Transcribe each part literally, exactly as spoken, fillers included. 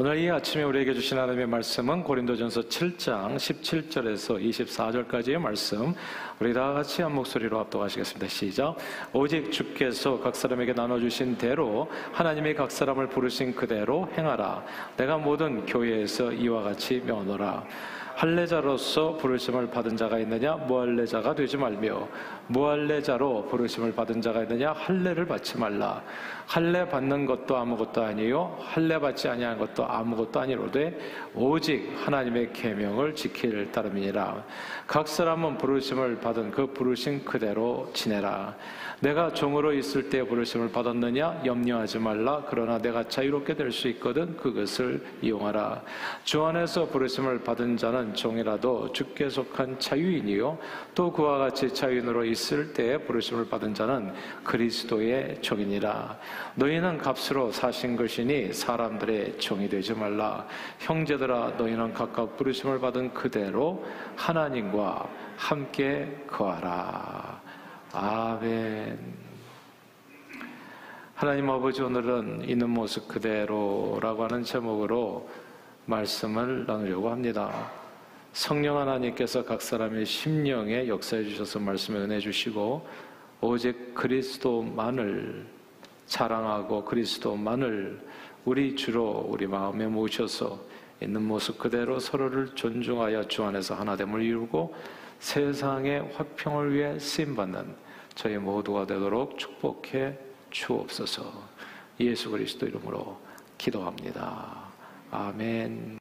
오늘 이 아침에 우리에게 주신 하나님의 말씀은 고린도전서 칠 장 십칠 절에서 이십사 절까지의 말씀, 우리 다 같이 한 목소리로 합독하시겠습니다. 시작. 오직 주께서 각 사람에게 나눠주신 대로 하나님이 각 사람을 부르신 그대로 행하라. 내가 모든 교회에서 이와 같이 명하노라. 할례자로서 부르심을 받은 자가 있느냐? 무할례자가 되지 말며, 무할례자로 부르심을 받은 자가 있느냐? 할례를 받지 말라. 할례 받는 것도 아무것도 아니요 할례 받지 아니한 것도 아무것도 아니로되 오직 하나님의 계명을 지킬 따름이니라. 각 사람은 부르심을 받은 그 부르심 그대로 지내라. 내가 종으로 있을 때 부르심을 받았느냐? 염려하지 말라. 그러나 내가 자유롭게 될 수 있거든 그것을 이용하라. 주 안에서 부르심을 받은 자는 종이라도 주께 속한 자유인이요 또 그와 같이 자유인으로 있을 때 부르심을 받은 자는 그리스도의 종이니라. 너희는 값으로 사신 것이니 사람들의 종이 되지 말라. 형제들아, 너희는 각각 부르심을 받은 그대로 하나님과 함께 거하라. 아멘. 하나님 아버지, 오늘은 있는 모습 그대로라고 하는 제목으로 말씀을 나누려고 합니다. 성령 하나님께서 각 사람의 심령에 역사해 주셔서 말씀에 은혜 주시고 오직 그리스도만을 자랑하고 그리스도만을 우리 주로 우리 마음에 모셔서 있는 모습 그대로 서로를 존중하여 주 안에서 하나됨을 이루고 세상의 화평을 위해 쓰임받는 저희 모두가 되도록 축복해 주옵소서. 예수 그리스도 이름으로 기도합니다. 아멘.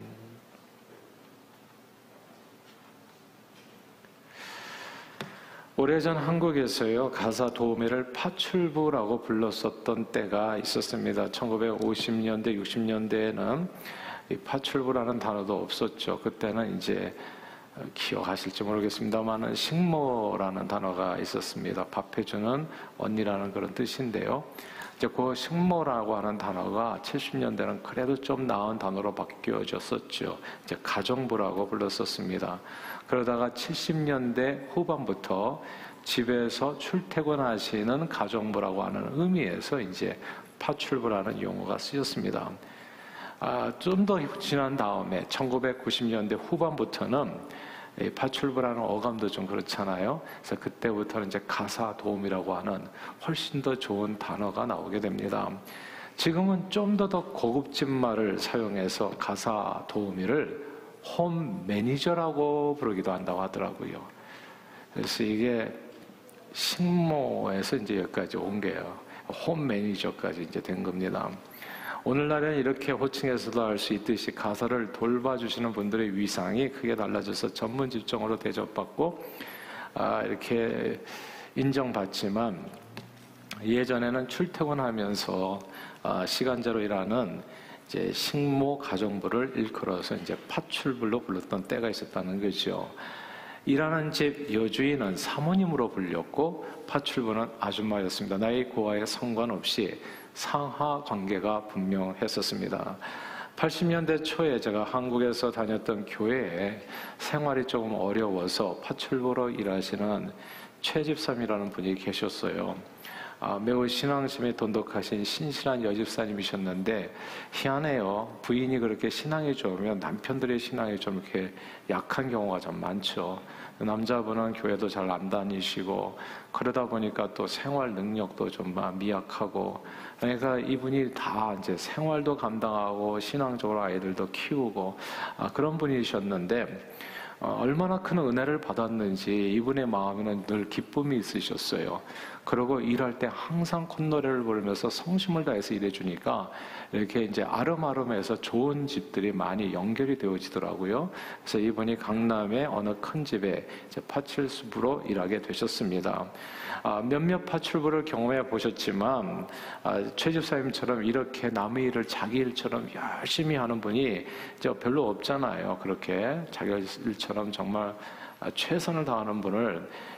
오래전 한국에서요, 가사 도우미를 파출부라고 불렀었던 때가 있었습니다. 천구백오십 년대, 육십 년대에는 이 파출부라는 단어도 없었죠. 그때는 이제 기억하실지 모르겠습니다만은 식모라는 단어가 있었습니다. 밥 해주는 언니라는 그런 뜻인데요. 이제 그 식모라고 하는 단어가 칠십 년대는 그래도 좀 나은 단어로 바뀌어졌었죠. 이제 가정부라고 불렀었습니다. 그러다가 칠십 년대 후반부터 집에서 출퇴근하시는 가정부라고 하는 의미에서 이제 파출부라는 용어가 쓰였습니다. 아, 좀 더 지난 다음에 천구백구십 년대 후반부터는 파출부라는 어감도 좀 그렇잖아요. 그래서 그때부터는 이제 가사 도우미라고 하는 훨씬 더 좋은 단어가 나오게 됩니다. 지금은 좀 더 더 고급진 말을 사용해서 가사 도우미를 홈 매니저라고 부르기도 한다고 하더라고요. 그래서 이게 식모에서 이제 여기까지 온 게요. 홈 매니저까지 이제 된 겁니다. 오늘날에는 이렇게 호칭에서도 알 수 있듯이 가사를 돌봐주시는 분들의 위상이 크게 달라져서 전문 직종으로 대접받고 아, 이렇게 인정받지만 예전에는 출퇴근하면서 아, 시간제로 일하는 이제 식모 가정부를 일컬어서 이제 파출부로 불렀던 때가 있었다는 거죠. 일하는 집 여주인은 사모님으로 불렸고 파출부는 아줌마였습니다. 나이 고하에 상관없이 상하 관계가 분명했었습니다. 팔십 년대 초에 제가 한국에서 다녔던 교회에 생활이 조금 어려워서 파출부로 일하시는 최 집사님이라는 분이 계셨어요. 아, 매우 신앙심이 돈독하신 신실한 여집사님이셨는데 희한해요. 부인이 그렇게 신앙이 좋으면 남편들의 신앙이 좀 이렇게 약한 경우가 좀 많죠. 남자분은 교회도 잘 안 다니시고 그러다 보니까 또 생활 능력도 좀 미약하고, 그러니까 이분이 다 이제 생활도 감당하고 신앙적으로 아이들도 키우고 아, 그런 분이셨는데 어, 얼마나 큰 은혜를 받았는지 이분의 마음에는 늘 기쁨이 있으셨어요. 그리고 일할 때 항상 콧노래를 부르면서 성심을 다해서 일해주니까 이렇게 이제 아름아름해서 좋은 집들이 많이 연결이 되어지더라고요. 그래서 이분이 강남의 어느 큰 집에 이제 파출부로 일하게 되셨습니다. 아, 몇몇 파출부를 경험해 보셨지만 아, 최 집사님처럼 이렇게 남의 일을 자기 일처럼 열심히 하는 분이 이제 별로 없잖아요. 그렇게 자기 일처럼 정말 최선을 다하는 분을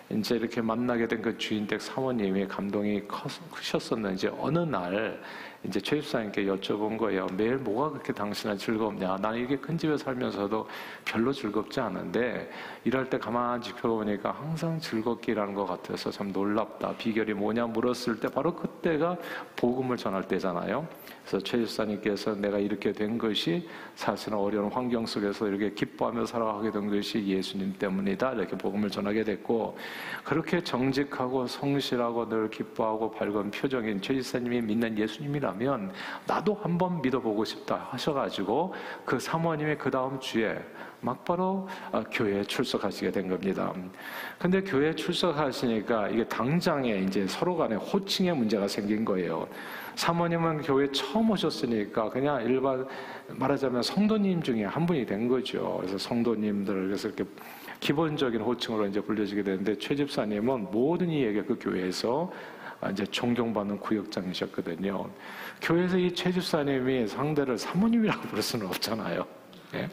이제 이렇게 만나게 된 그 주인댁 사모님이 감동이 크셨었는지 어느 날 이제 최 집사님께 여쭤본 거예요. 매일 뭐가 그렇게 당신은 즐겁냐? 나는 이렇게 큰 집에 살면서도 별로 즐겁지 않은데 일할 때 가만히 지켜보니까 항상 즐겁게 일하는 것 같아서 참 놀랍다. 비결이 뭐냐 물었을 때 바로 그때가 복음을 전할 때잖아요. 그래서 최 집사님께서 내가 이렇게 된 것이 사실은 어려운 환경 속에서 이렇게 기뻐하며 살아가게 된 것이 예수님 때문이다. 이렇게 복음을 전하게 됐고, 그렇게 정직하고 성실하고 늘 기뻐하고 밝은 표정인 최 집사님이 믿는 예수님이라면 나도 한번 믿어보고 싶다 하셔가지고 그 사모님이 그 다음 주에 막바로 교회에 출석하시게 된 겁니다. 근데 교회에 출석하시니까 이게 당장에 이제 서로 간에 호칭의 문제가 생긴 거예요. 사모님은 교회 처음 오셨으니까 그냥 일반 말하자면 성도님 중에 한 분이 된 거죠. 그래서 성도님들 그래서 이렇게 기본적인 호칭으로 이제 불려지게 되는데, 최 집사님은 모든 이에게 그 교회에서 이제 존경받는 구역장이셨거든요. 교회에서 이 최 집사님이 상대를 사모님이라고 부를 수는 없잖아요. 예?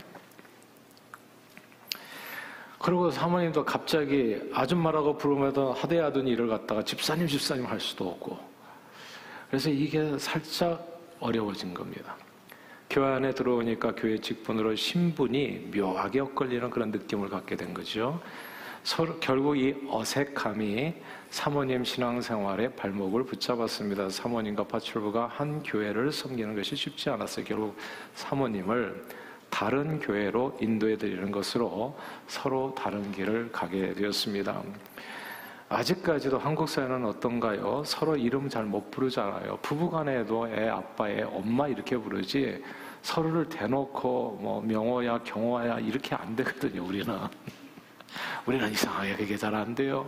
그리고 사모님도 갑자기 아줌마라고 부르면 하대하던 일을 갖다가 집사님 집사님 할 수도 없고, 그래서 이게 살짝 어려워진 겁니다. 교회 안에 들어오니까 교회 직분으로 신분이 묘하게 엇갈리는 그런 느낌을 갖게 된 거죠. 서로 결국 이 어색함이 사모님 신앙생활의 발목을 붙잡았습니다. 사모님과 파출부가 한 교회를 섬기는 것이 쉽지 않았어요. 결국 사모님을 다른 교회로 인도해 드리는 것으로 서로 다른 길을 가게 되었습니다. 아직까지도 한국 사회는 어떤가요? 서로 이름 잘 못 부르잖아요. 부부간에도 애 아빠, 애 엄마 이렇게 부르지 서로를 대놓고 뭐 명호야, 경호야 이렇게 안 되거든요. 우리는 우리는 이상하게 그게 잘 안 돼요.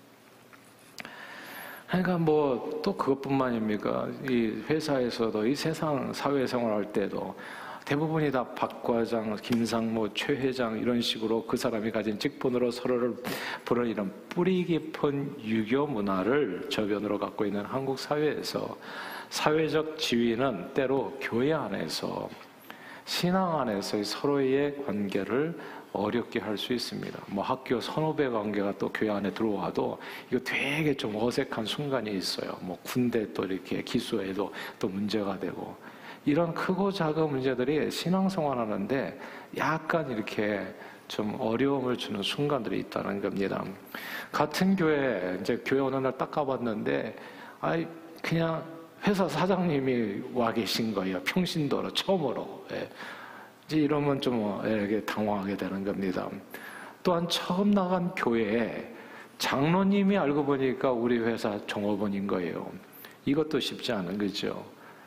그러니까 뭐 또 그것뿐만입니까? 이 회사에서도 이 세상 사회생활 할 때도 대부분이 다 박 과장, 김상무, 최 회장 이런 식으로 그 사람이 가진 직분으로 서로를 부르는 이런 뿌리 깊은 유교 문화를 저변으로 갖고 있는 한국 사회에서 사회적 지위는 때로 교회 안에서 신앙 안에서 서로의 관계를 어렵게 할 수 있습니다. 뭐 학교 선후배 관계가 또 교회 안에 들어와도 이거 되게 좀 어색한 순간이 있어요. 뭐 군대 또 이렇게 기수에도 또 문제가 되고, 이런 크고 작은 문제들이 신앙생활 하는데 약간 이렇게 좀 어려움을 주는 순간들이 있다는 겁니다. 같은 교회, 이제 교회 어느 날 딱 가봤는데, 아이, 그냥 회사 사장님이 와 계신 거예요. 평신도로, 처음으로. 예. 이제 이러면 좀 이렇게 당황하게 되는 겁니다. 또한 처음 나간 교회에 장로님이 알고 보니까 우리 회사 종업원인 거예요. 이것도 쉽지 않은 거죠.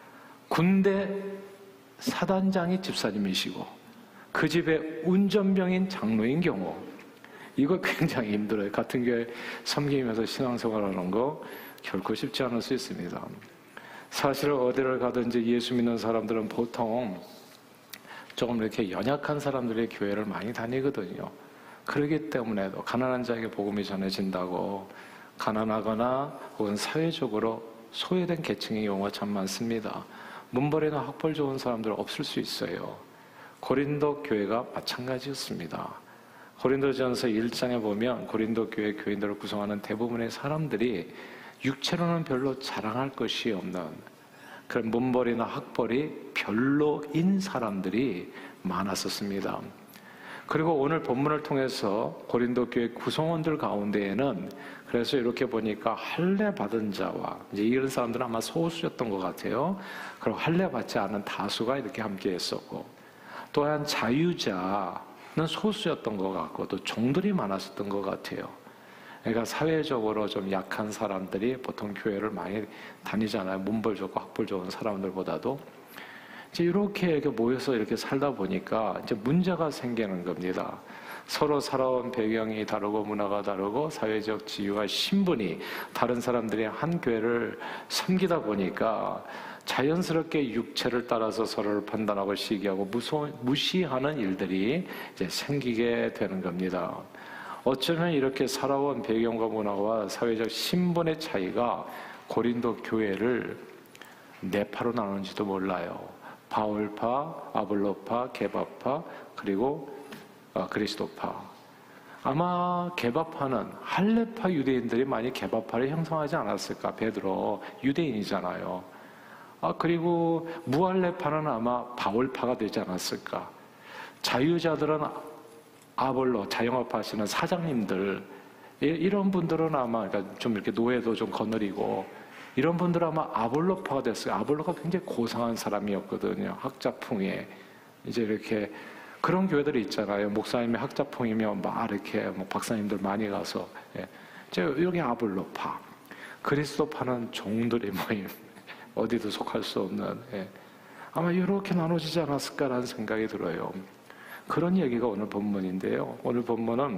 군대 사단장이 집사님이시고 그 집에 운전병인 장로인 경우, 이거 굉장히 힘들어요. 같은 교회 섬기면서 신앙생활하는 거 결코 쉽지 않을 수 있습니다. 사실 어디를 가든지 예수 믿는 사람들은 보통 조금 이렇게 연약한 사람들의 교회를 많이 다니거든요. 그렇기 때문에도 가난한 자에게 복음이 전해진다고 가난하거나 혹은 사회적으로 소외된 계층의 경우가 참 많습니다. 문벌이나 학벌 좋은 사람들 없을 수 있어요. 고린도 교회가 마찬가지였습니다. 고린도전서 일 장에 보면 고린도 교회 교인들을 구성하는 대부분의 사람들이 육체로는 별로 자랑할 것이 없는 그런 문벌이나 학벌이 별로인 사람들이 많았었습니다. 그리고 오늘 본문을 통해서 고린도 교회 구성원들 가운데에는 그래서 이렇게 보니까 할례 받은 자와 이제 이런 사람들은 아마 소수였던 것 같아요. 그리고 할례 받지 않은 다수가 이렇게 함께 했었고, 또한 자유자는 소수였던 것 같고 또 종들이 많았었던 것 같아요. 그러니까 사회적으로 좀 약한 사람들이 보통 교회를 많이 다니잖아요. 문벌 좋고 학벌 좋은 사람들보다도. 이제 이렇게 이렇게 모여서 이렇게 살다 보니까 이제 문제가 생기는 겁니다. 서로 살아온 배경이 다르고 문화가 다르고 사회적 지위와 신분이 다른 사람들이 한 교회를 섬기다 보니까 자연스럽게 육체를 따라서 서로를 판단하고 시기하고 무소, 무시하는 일들이 이제 생기게 되는 겁니다. 어쩌면 이렇게 살아온 배경과 문화와 사회적 신분의 차이가 고린도 교회를 네 파로 나누는지도 몰라요. 바울파, 아볼로파, 게바파, 그리고 그리스도파. 아마 개바파는 할례파 유대인들이 많이 개바파를 형성하지 않았을까? 베드로 유대인이잖아요. 아, 그리고 무할례파는 아마 바울파가 되지 않았을까? 자유자들은 아볼로, 자영업 하시는 사장님들, 이런 분들은 아마 그러니까 좀 이렇게 노예도 좀 거느리고 이런 분들은 아마 아볼로파가 됐어요. 아볼로가 굉장히 고상한 사람이었거든요. 학자풍에 이제 이렇게 그런 교회들이 있잖아요. 목사님이 학자풍이면 막 이렇게 뭐 박사님들 많이 가서 예. 여기 아볼로파, 그리스도파는 종들의 모임, 어디도 속할 수 없는 예. 아마 이렇게 나눠지지 않았을까라는 생각이 들어요. 그런 얘기가 오늘 본문인데요. 오늘 본문은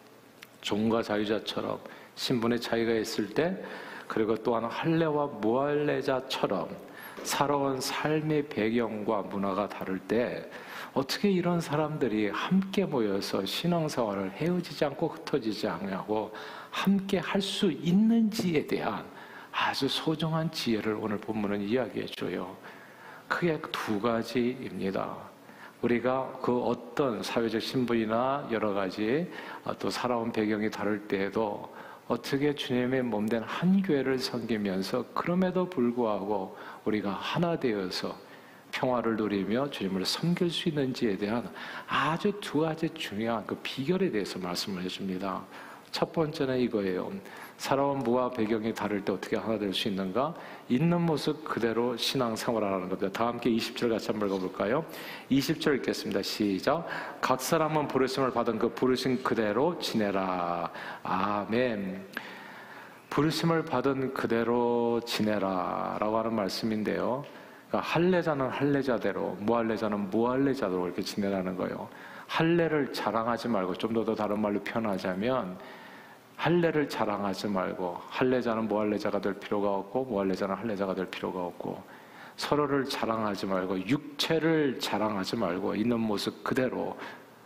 종과 자유자처럼 신분의 차이가 있을 때, 그리고 또한 할례와 무할례자처럼 살아온 삶의 배경과 문화가 다를 때 어떻게 이런 사람들이 함께 모여서 신앙생활을 헤어지지 않고 흩어지지 않고 함께 할 수 있는지에 대한 아주 소중한 지혜를 오늘 본문은 이야기해 줘요. 크게 두 가지입니다. 우리가 그 어떤 사회적 신분이나 여러 가지 또 살아온 배경이 다를 때에도 어떻게 주님의 몸된 한 교회를 섬기면서 그럼에도 불구하고 우리가 하나 되어서 평화를 누리며 주님을 섬길 수 있는지에 대한 아주 두 가지 중요한 그 비결에 대해서 말씀을 해줍니다. 첫 번째는 이거예요. 살아온 무와 배경이 다를 때 어떻게 하나 될 수 있는가? 있는 모습 그대로 신앙생활하는 겁니다. 다 함께 이십 절 같이 한번 읽어볼까요? 이십 절 읽겠습니다. 시작. 각 사람은 부르심을 받은 그 부르심 그대로 지내라. 아멘. 부르심을 받은 그대로 지내라 라고 하는 말씀인데요. 그러니까 할례자는 할례자대로, 무할례자는 무할례자대로 이렇게 지내라는 거예요. 할례를 자랑하지 말고, 좀 더 다른 말로 표현하자면 할례를 자랑하지 말고, 할례자는 무할례자가 될 필요가 없고 무할례자는 할례자가 될 필요가 없고, 서로를 자랑하지 말고 육체를 자랑하지 말고 있는 모습 그대로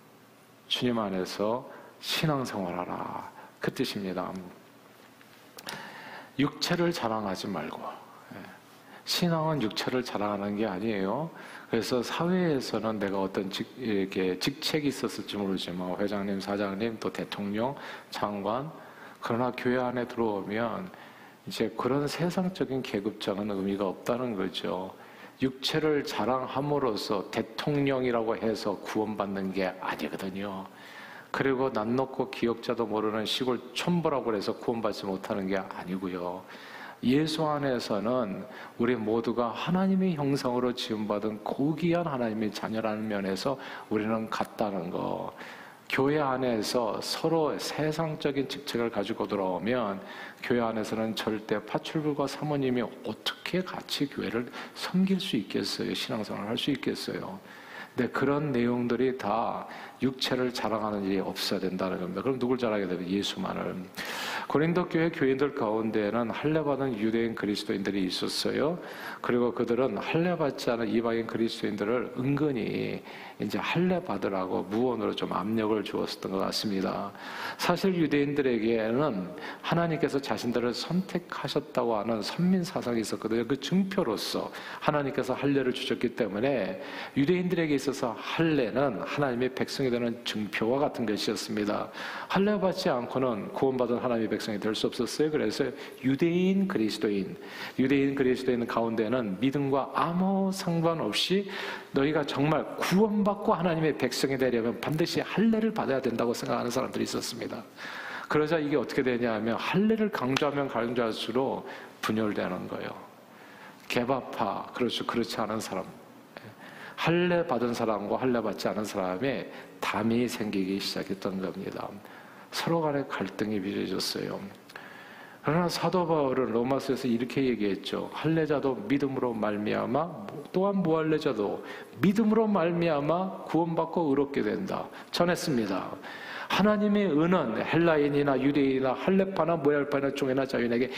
주님 안에서 신앙생활하라, 그 뜻입니다. 육체를 자랑하지 말고, 신앙은 육체를 자랑하는 게 아니에요. 그래서 사회에서는 내가 어떤 직, 이렇게 직책이 있었을지 모르지만 회장님, 사장님, 또 대통령, 장관, 그러나 교회 안에 들어오면 이제 그런 세상적인 계급장은 의미가 없다는 거죠. 육체를 자랑함으로써 대통령이라고 해서 구원받는 게 아니거든요. 그리고 낯 높고 기억자도 모르는 시골 촌보라고 해서 구원받지 못하는 게 아니고요. 예수 안에서는 우리 모두가 하나님의 형상으로 지음받은 고귀한 하나님의 자녀라는 면에서 우리는 같다는 거. 교회 안에서 서로 세상적인 직책을 가지고 돌아오면 교회 안에서는 절대 파출부가 사모님이 어떻게 같이 교회를 섬길 수 있겠어요? 신앙생활을 할 수 있겠어요? 근데 그런 내용들이 다 육체를 자랑하는 일이 없어야 된다는 겁니다. 그럼 누굴 자랑하게 되면 예수만을. 고린도 교회 교인들 가운데에는 할례받은 유대인 그리스도인들이 있었어요. 그리고 그들은 할례받지 않은 이방인 그리스도인들을 은근히 이제 할례받으라고 무언으로 좀 압력을 주었었던 것 같습니다. 사실 유대인들에게는 하나님께서 자신들을 선택하셨다고 하는 선민 사상이 있었거든요. 그 증표로서 하나님께서 할례를 주셨기 때문에 유대인들에게 있어서 할례는 하나님의 백성이 되는 증표와 같은 것이었습니다. 할례받지 않고는 구원받은 하나님의 백성이 될 수 없었어요. 그래서 유대인 그리스도인, 유대인 그리스도인 가운데는 믿음과 아무 상관없이 너희가 정말 구원받고 하나님의 백성이 되려면 반드시 할례를 받아야 된다고 생각하는 사람들이 있었습니다. 그러자 이게 어떻게 되냐면 할례를 강조하면 강조할수록 분열되는 거예요. 개바파, 그렇죠. 그렇지 않은 사람, 할례 받은 사람과 할례 받지 않은 사람의 담이 생기기 시작했던 겁니다. 서로 간에 갈등이 빚어졌어요. 그러나 사도 바울은 로마서에서 이렇게 얘기했죠. 할례자도 믿음으로 말미암아, 또한 무할례자도 믿음으로 말미암아 구원받고 의롭게 된다 전했습니다. 하나님의 은은 헬라인이나 유대인이나 할례파나 무할례파나 종이나 자유인에게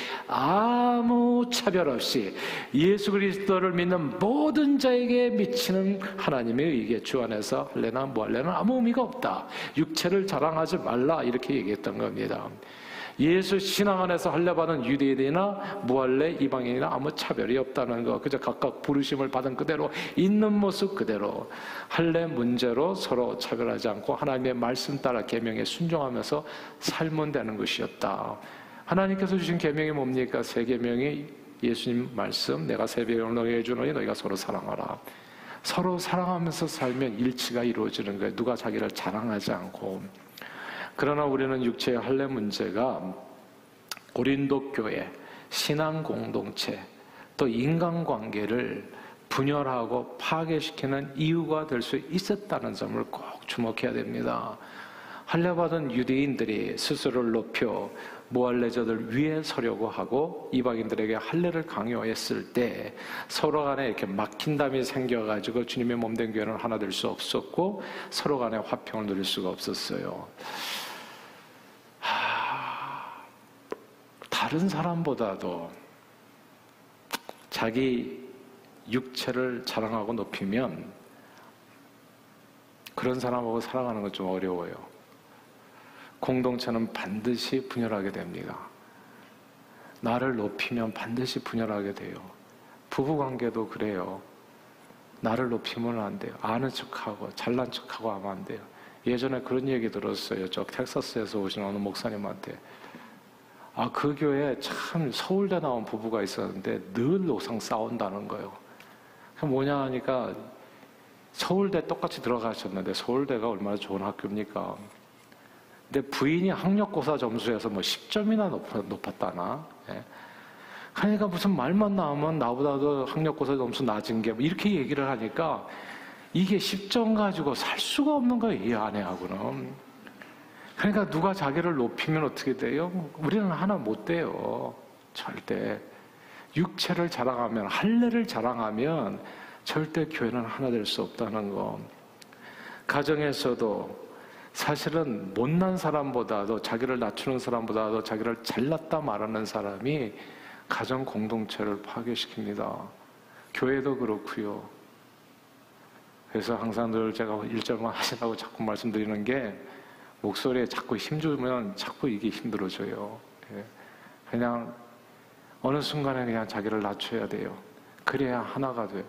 아무 차별 없이 예수 그리스도를 믿는 모든 자에게 미치는 하나님의 의에 주 안에서 할례나 무할례는 아무 의미가 없다. 육체를 자랑하지 말라, 이렇게 얘기했던 겁니다. 예수 신앙 안에서 할례받은 유대인이나 무할례 이방인이나 아무 차별이 없다는 거. 그저 각각 부르심을 받은 그대로 있는 모습 그대로 할례 문제로 서로 차별하지 않고 하나님의 말씀 따라 계명에 순종하면서 살면 되는 것이었다. 하나님께서 주신 계명이 뭡니까? 새 계명이 예수님 말씀, 내가 새 계명을 너희에게 주노니 너희가 서로 사랑하라. 서로 사랑하면서 살면 일치가 이루어지는 거예요. 누가 자기를 자랑하지 않고. 그러나 우리는 육체의 할례 문제가 고린도 교회, 신앙 공동체, 또 인간관계를 분열하고 파괴시키는 이유가 될 수 있었다는 점을 꼭 주목해야 됩니다. 할례받은 유대인들이 스스로를 높여 무할례자들 위에 서려고 하고 이방인들에게 할례를 강요했을 때 서로 간에 이렇게 막힌담이 생겨가지고 주님의 몸된 교회는 하나 될 수 없었고 서로 간에 화평을 누릴 수가 없었어요. 하... 다른 사람보다도 자기 육체를 자랑하고 높이면 그런 사람하고 살아가는 건 좀 어려워요. 공동체는 반드시 분열하게 됩니다. 나를 높이면 반드시 분열하게 돼요. 부부관계도 그래요. 나를 높이면 안 돼요. 아는 척하고 잘난 척하고 하면 안 돼요. 예전에 그런 얘기 들었어요. 저 텍사스에서 오신 어느 목사님한테. 아, 그 교회에 참 서울대 나온 부부가 있었는데 늘 노상 싸운다는 거예요. 그 뭐냐 하니까 서울대 똑같이 들어가셨는데 서울대가 얼마나 좋은 학교입니까? 근데 부인이 학력고사 점수에서 뭐 십 점이나 높았다나? 예. 그러니까 무슨 말만 나오면 나보다도 학력고사 점수 낮은 게 뭐 이렇게 얘기를 하니까 이게 십 점 가지고 살 수가 없는 거예요, 이 아내하고는. 그러니까 누가 자기를 높이면 어떻게 돼요? 우리는 하나 못 돼요. 절대. 육체를 자랑하면, 할례를 자랑하면 절대 교회는 하나 될 수 없다는 거. 가정에서도 사실은 못난 사람보다도 자기를 낮추는 사람보다도 자기를 잘났다 말하는 사람이 가정 공동체를 파괴시킵니다. 교회도 그렇고요. 그래서 항상 늘 제가 일절만 하시라고 자꾸 말씀드리는 게 목소리에 자꾸 힘주면 자꾸 이게 힘들어져요. 그냥 어느 순간에 그냥 자기를 낮춰야 돼요. 그래야 하나가 돼요.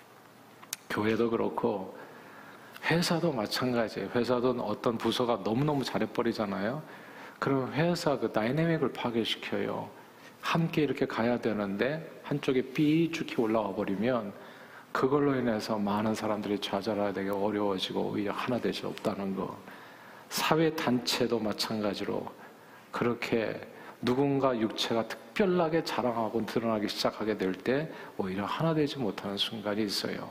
교회도 그렇고 회사도 마찬가지예요. 회사도 어떤 부서가 너무너무 잘해버리잖아요. 그럼 회사 그 다이내믹을 파괴시켜요. 함께 이렇게 가야 되는데 한쪽에 삐죽히 올라와 버리면 그걸로 인해서 많은 사람들이 좌절하게 되게 어려워지고 오히려 하나 될 수 없다는 거. 사회단체도 마찬가지로 그렇게 누군가 육체가 특별하게 자랑하고 드러나기 시작하게 될 때 오히려 하나 되지 못하는 순간이 있어요.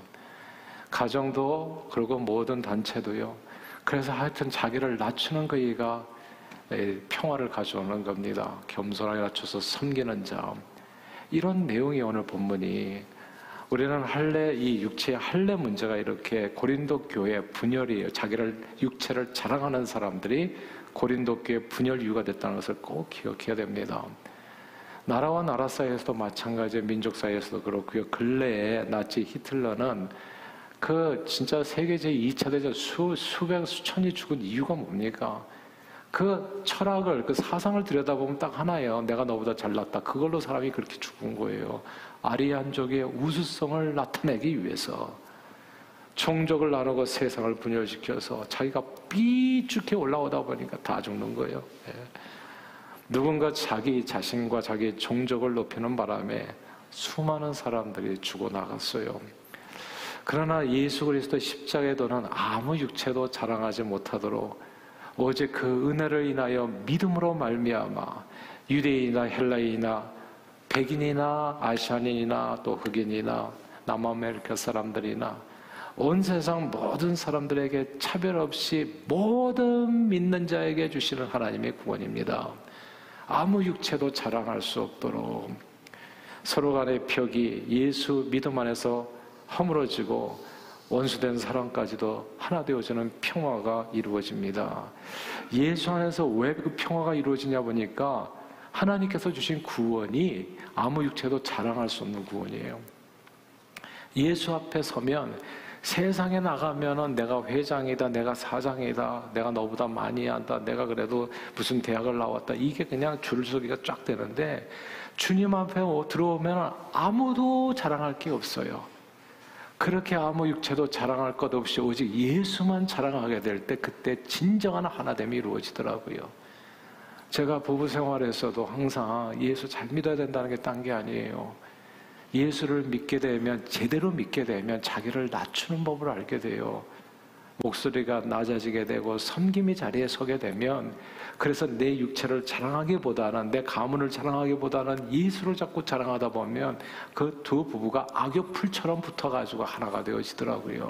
가정도 그리고 모든 단체도요. 그래서 하여튼 자기를 낮추는 거이가 평화를 가져오는 겁니다. 겸손하게 낮춰서 섬기는 자. 이런 내용이 오늘 본문이 우리는 할례, 이 육체의 할례 문제가 이렇게 고린도 교회 분열이에요. 자기를 육체를 자랑하는 사람들이 고린도 교회 분열 이유가 됐다는 것을 꼭 기억해야 됩니다. 나라와 나라 사이에서도 마찬가지예요. 민족 사이에서도 그렇고요. 근래에 나치 히틀러는 그 진짜 세계 제이 차 대전 수, 수백, 수천이 죽은 이유가 뭡니까? 그 철학을, 그 사상을 들여다보면 딱 하나예요. 내가 너보다 잘났다. 그걸로 사람이 그렇게 죽은 거예요. 아리안족의 우수성을 나타내기 위해서 종족을 나누고 세상을 분열시켜서 자기가 삐죽해 올라오다 보니까 다 죽는 거예요. 예. 누군가 자기 자신과 자기 종족을 높이는 바람에 수많은 사람들이 죽어나갔어요. 그러나 예수 그리스도 십자가의 도는 아무 육체도 자랑하지 못하도록 오직 그 은혜를 인하여 믿음으로 말미암아 유대인이나 헬라인이나 백인이나 아시아인이나 또 흑인이나 남아메리카 사람들이나 온 세상 모든 사람들에게 차별 없이 모든 믿는 자에게 주시는 하나님의 구원입니다. 아무 육체도 자랑할 수 없도록 서로 간의 벽이 예수 믿음 안에서 허물어지고 원수된 사람까지도 하나 되어지는 평화가 이루어집니다. 예수 안에서 왜 그 평화가 이루어지냐 보니까 하나님께서 주신 구원이 아무 육체도 자랑할 수 없는 구원이에요. 예수 앞에 서면 세상에 나가면은 내가 회장이다, 내가 사장이다, 내가 너보다 많이 한다, 내가 그래도 무슨 대학을 나왔다, 이게 그냥 줄서기가 쫙 되는데 주님 앞에 들어오면 아무도 자랑할 게 없어요. 그렇게 아무 육체도 자랑할 것 없이 오직 예수만 자랑하게 될 때 그때 진정한 하나됨이 이루어지더라고요. 제가 부부 생활에서도 항상 예수 잘 믿어야 된다는 게 딴 게 아니에요. 예수를 믿게 되면, 제대로 믿게 되면 자기를 낮추는 법을 알게 돼요. 목소리가 낮아지게 되고 섬김의 자리에 서게 되면, 그래서 내 육체를 자랑하기보다는, 내 가문을 자랑하기보다는 예수를 자꾸 자랑하다 보면 그 두 부부가 악역풀처럼 붙어가지고 하나가 되어지더라고요.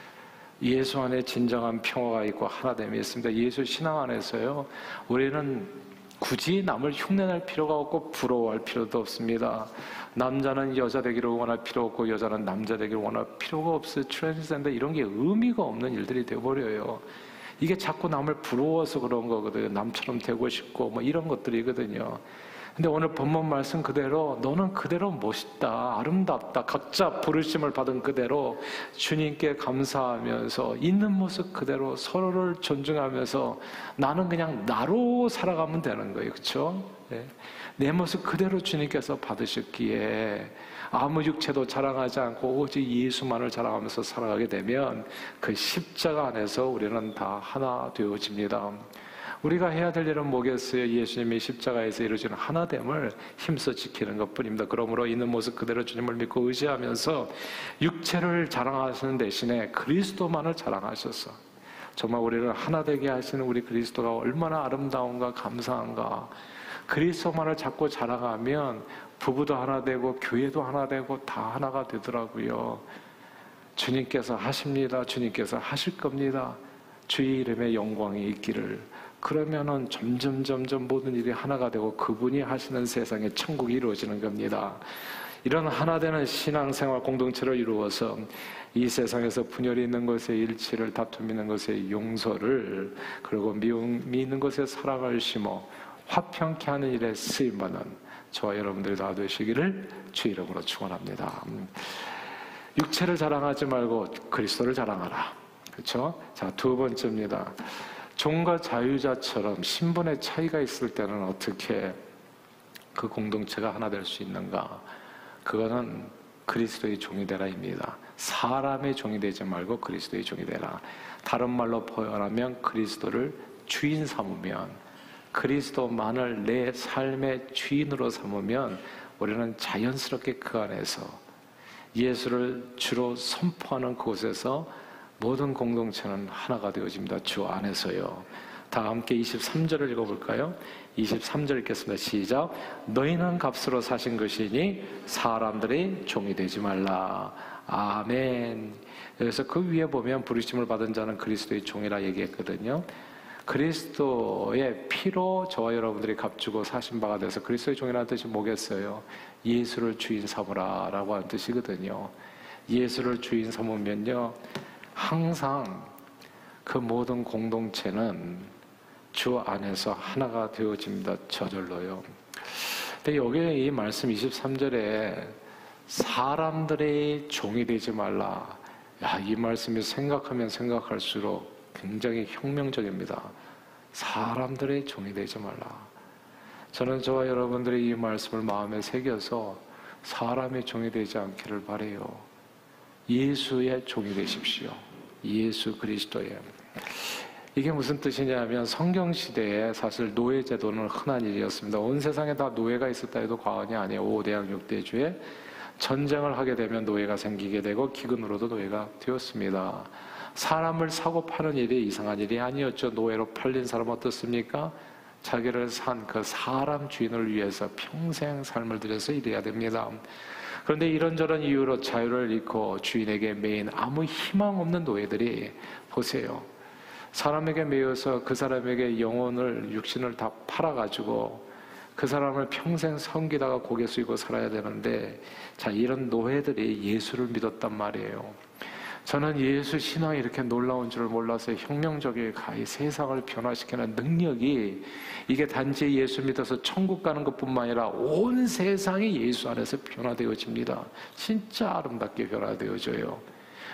예수 안에 진정한 평화가 있고 하나됨이 있습니다. 예수 신앙 안에서요, 우리는 굳이 남을 흉내낼 필요가 없고 부러워할 필요도 없습니다. 남자는 여자 되기를 원할 필요 없고 여자는 남자 되기를 원할 필요가 없어요. 트랜스젠더 이런 게 의미가 없는 일들이 되어버려요. 이게 자꾸 남을 부러워서 그런 거거든요. 남처럼 되고 싶고 뭐 이런 것들이거든요. 근데 오늘 본문 말씀 그대로 너는 그대로 멋있다, 아름답다, 각자 부르심을 받은 그대로 주님께 감사하면서 있는 모습 그대로 서로를 존중하면서 나는 그냥 나로 살아가면 되는 거예요. 그렇죠? 네. 내 모습 그대로 주님께서 받으셨기에 아무 육체도 자랑하지 않고 오직 예수만을 자랑하면서 살아가게 되면 그 십자가 안에서 우리는 다 하나 되어집니다. 우리가 해야 될 일은 뭐겠어요? 예수님이 십자가에서 이루어진 하나됨을 힘써 지키는 것뿐입니다. 그러므로 있는 모습 그대로 주님을 믿고 의지하면서 육체를 자랑하시는 대신에 그리스도만을 자랑하셔서 정말 우리를 하나 되게 하시는 우리 그리스도가 얼마나 아름다운가 감사한가. 그리스도만을 자꾸 자랑하면 부부도 하나 되고 교회도 하나 되고 다 하나가 되더라고요. 주님께서 하십니다. 주님께서 하실 겁니다. 주의 이름에 영광이 있기를. 그러면은 점점 점점 모든 일이 하나가 되고 그분이 하시는 세상에 천국이 이루어지는 겁니다. 이런 하나 되는 신앙생활 공동체를 이루어서 이 세상에서 분열이 있는 것에 일치를, 다툼이 있는 것에 용서를, 그리고 미움이 있는 것에 사랑을 심어 화평케 하는 일에 쓰임받는 저와 여러분들이 다 되시기를 주 이름으로 축원합니다. 육체를 자랑하지 말고 그리스도를 자랑하라. 그렇죠? 자, 두 번째입니다. 종과 자유자처럼 신분의 차이가 있을 때는 어떻게 그 공동체가 하나 될 수 있는가? 그거는 그리스도의 종이 되라입니다. 사람의 종이 되지 말고 그리스도의 종이 되라. 다른 말로 표현하면 그리스도를 주인 삼으면, 그리스도만을 내 삶의 주인으로 삼으면 우리는 자연스럽게 그 안에서 예수를 주로 선포하는 곳에서 모든 공동체는 하나가 되어집니다. 주 안에서요. 다 함께 이십삼 절을 읽어볼까요? 이십삼 절 읽겠습니다. 시작. 너희는 값으로 사신 것이니 사람들의 종이 되지 말라. 아멘. 그래서 그 위에 보면 부르심을 받은 자는 그리스도의 종이라 얘기했거든요. 그리스도의 피로 저와 여러분들이 값주고 사신 바가 돼서 그리스도의 종이라는 뜻이 뭐겠어요? 예수를 주인 삼으라 라고 하는 뜻이거든요. 예수를 주인 삼으면요, 항상 그 모든 공동체는 주 안에서 하나가 되어집니다. 저절로요. 근데 여기 이 말씀 이십삼 절에 사람들의 종이 되지 말라. 야, 이 말씀이 생각하면 생각할수록 굉장히 혁명적입니다. 사람들의 종이 되지 말라. 저는 저와 여러분들이 이 말씀을 마음에 새겨서 사람의 종이 되지 않기를 바라요. 예수의 종이 되십시오. 예수 그리스도의. 이게 무슨 뜻이냐면 성경시대에 사실 노예제도는 흔한 일이었습니다. 온 세상에 다 노예가 있었다 해도 과언이 아니에요. 오 대양 육 대주에 전쟁을 하게 되면 노예가 생기게 되고 기근으로도 노예가 되었습니다. 사람을 사고 파는 일이 이상한 일이 아니었죠. 노예로 팔린 사람 어떻습니까? 자기를 산 그 사람 주인을 위해서 평생 삶을 들여서 일해야 됩니다. 그런데 이런저런 이유로 자유를 잃고 주인에게 매인 아무 희망 없는 노예들이, 보세요. 사람에게 매여서 그 사람에게 영혼을, 육신을 다 팔아가지고 그 사람을 평생 섬기다가 고개 숙이고 살아야 되는데, 자, 이런 노예들이 예수를 믿었단 말이에요. 저는 예수 신앙이 이렇게 놀라운 줄 몰라서 혁명적인 가히 세상을 변화시키는 능력이, 이게 단지 예수 믿어서 천국 가는 것뿐만 아니라 온 세상이 예수 안에서 변화되어집니다. 진짜 아름답게 변화되어져요.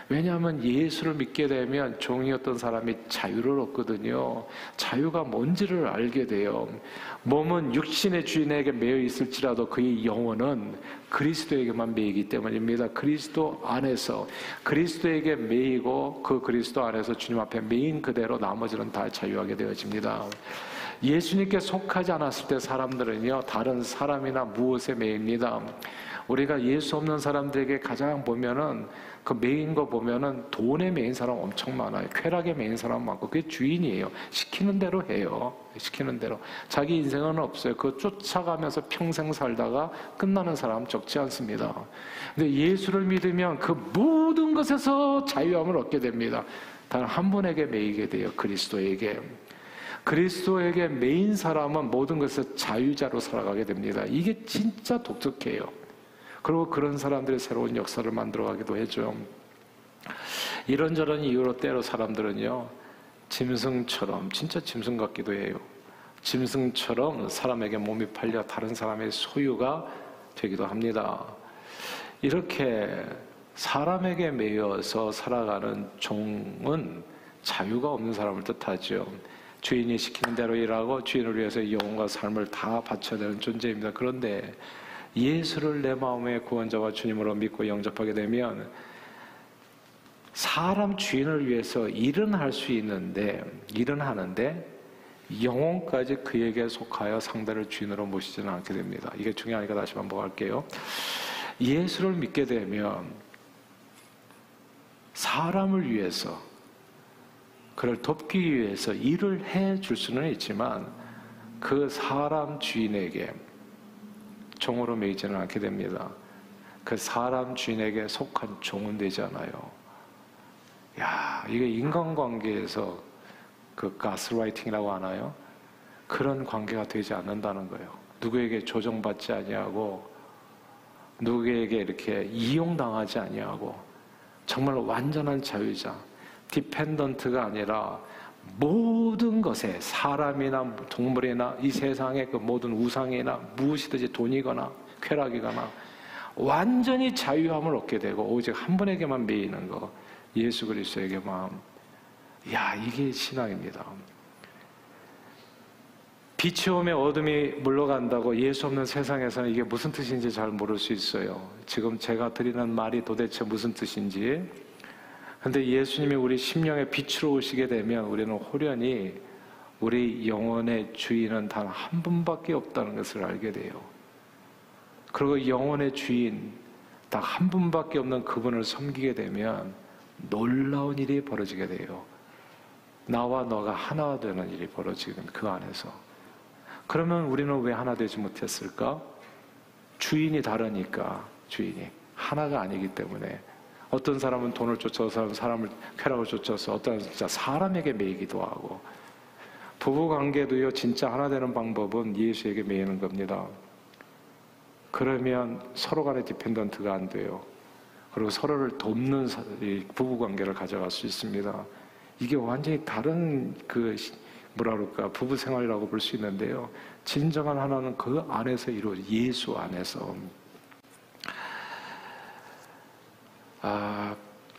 왜냐하면 예수를 믿게 되면 종이었던 사람이 자유를 얻거든요. 자유가 뭔지를 알게 돼요. 몸은 육신의 주인에게 매여 있을지라도 그의 영혼은 그리스도에게만 매이기 때문입니다. 그리스도 안에서 그리스도에게 매이고 그 그리스도 안에서 주님 앞에 매인 그대로 나머지는 다 자유하게 되어집니다. 예수님께 속하지 않았을 때 사람들은요, 다른 사람이나 무엇에 매입니다. 우리가 예수 없는 사람들에게 가장 보면은 그 매인 거 보면은 돈에 매인 사람 엄청 많아요. 쾌락에 매인 사람 많고 그게 주인이에요. 시키는 대로 해요. 시키는 대로. 자기 인생은 없어요. 그거 쫓아가면서 평생 살다가 끝나는 사람 적지 않습니다. 근데 예수를 믿으면 그 모든 것에서 자유함을 얻게 됩니다. 단 한 분에게 매이게 돼요. 그리스도에게. 그리스도에게 매인 사람은 모든 것에서 자유자로 살아가게 됩니다. 이게 진짜 독특해요. 그리고 그런 사람들의 새로운 역사를 만들어가기도 해죠. 이런저런 이유로 때로 사람들은요, 짐승처럼, 진짜 짐승 같기도 해요. 짐승처럼 사람에게 몸이 팔려 다른 사람의 소유가 되기도 합니다. 이렇게 사람에게 매여서 살아가는 종은 자유가 없는 사람을 뜻하죠. 주인이 시키는 대로 일하고 주인을 위해서 영혼과 삶을 다 바쳐야 되는 존재입니다. 그런데 예수를 내 마음의 구원자와 주님으로 믿고 영접하게 되면 사람 주인을 위해서 일은 할 수 있는데, 일은 하는데 영혼까지 그에게 속하여 상대를 주인으로 모시지는 않게 됩니다. 이게 중요하니까 다시 반복할게요. 예수를 믿게 되면 사람을 위해서, 그를 돕기 위해서 일을 해줄 수는 있지만 그 사람 주인에게 종으로 매이지는 않게 됩니다. 그 사람 주인에게 속한 종은 되지 않아요. 야, 이게 인간관계에서 그 가스라이팅이라고 하나요? 그런 관계가 되지 않는다는 거예요. 누구에게 조정받지 아니하고 누구에게 이렇게 이용당하지 아니하고 정말 완전한 자유자, 디펜던트가 아니라 모든 것에, 사람이나 동물이나 이 세상의 그 모든 우상이나 무엇이든지 돈이거나 쾌락이거나 완전히 자유함을 얻게 되고 오직 한 분에게만 매이는 거, 예수 그리스도에게만. 야, 이게 신앙입니다. 빛이 오면 어둠이 물러간다고 예수 없는 세상에서는 이게 무슨 뜻인지 잘 모를 수 있어요. 지금 제가 드리는 말이 도대체 무슨 뜻인지. 근데 예수님이 우리 심령의 빛으로 오시게 되면 우리는 호련히 우리 영혼의 주인은 단 한 분밖에 없다는 것을 알게 돼요. 그리고 영혼의 주인 딱 한 분밖에 없는 그분을 섬기게 되면 놀라운 일이 벌어지게 돼요. 나와 너가 하나 되는 일이 벌어지는 그 안에서. 그러면 우리는 왜 하나 되지 못했을까? 주인이 다르니까. 주인이 하나가 아니기 때문에. 어떤 사람은 돈을 쫓아서, 사람을 쾌락을 쫓아서, 어떤 사람은 진짜 사람에게 매이기도 하고. 부부관계도요, 진짜 하나 되는 방법은 예수에게 매이는 겁니다. 그러면 서로 간의 디펜던트가 안 돼요. 그리고 서로를 돕는 부부관계를 가져갈 수 있습니다. 이게 완전히 다른 그 뭐라 그럴까, 부부 생활이라고 볼 수 있는데요. 진정한 하나는 그 안에서 이루어져, 예수 안에서. 아,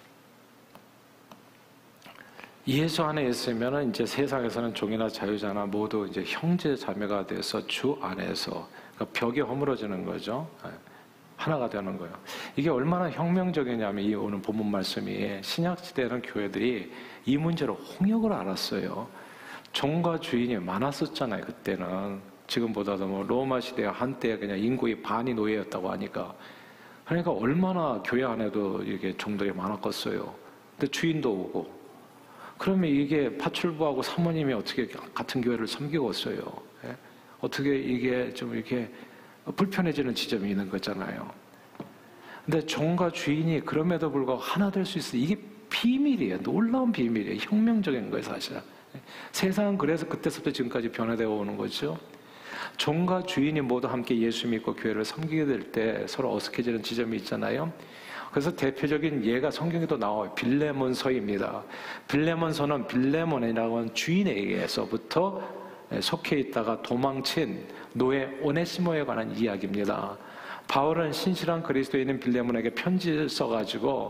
예수 안에 있으면 이제 세상에서는 종이나 자유자나 모두 이제 형제 자매가 돼서 주 안에서, 그러니까 벽이 허물어지는 거죠. 하나가 되는 거예요. 이게 얼마나 혁명적이냐면 이 오늘 본문 말씀이 신약시대에는 교회들이 이 문제로 홍역을 알았어요. 종과 주인이 많았었잖아요. 그때는 지금보다도 뭐 로마 시대 한때 그냥 인구의 반이 노예였다고 하니까. 그러니까 얼마나 교회 안에도 이게 종들이 많았겠어요. 근데 주인도 오고. 그러면 이게 파출부하고 사모님이 어떻게 같은 교회를 섬기겠어요? 예? 어떻게 이게 좀 이렇게 불편해지는 지점이 있는 거잖아요. 근데 종과 주인이 그럼에도 불구하고 하나 될 수 있어요. 이게 비밀이에요. 놀라운 비밀이에요. 혁명적인 거예요, 사실. 세상은 그래서 그때부터 지금까지 변화되어 오는 거죠. 종과 주인이 모두 함께 예수 믿고 교회를 섬기게 될 때 서로 어색해지는 지점이 있잖아요. 그래서 대표적인 예가 성경에도 나와요. 빌레몬서입니다. 빌레몬서는 빌레몬이라고 하는 주인에게서부터 속해 있다가 도망친 노예 오네시모에 관한 이야기입니다. 바울은 신실한 그리스도인인 빌레몬에게 편지를 써가지고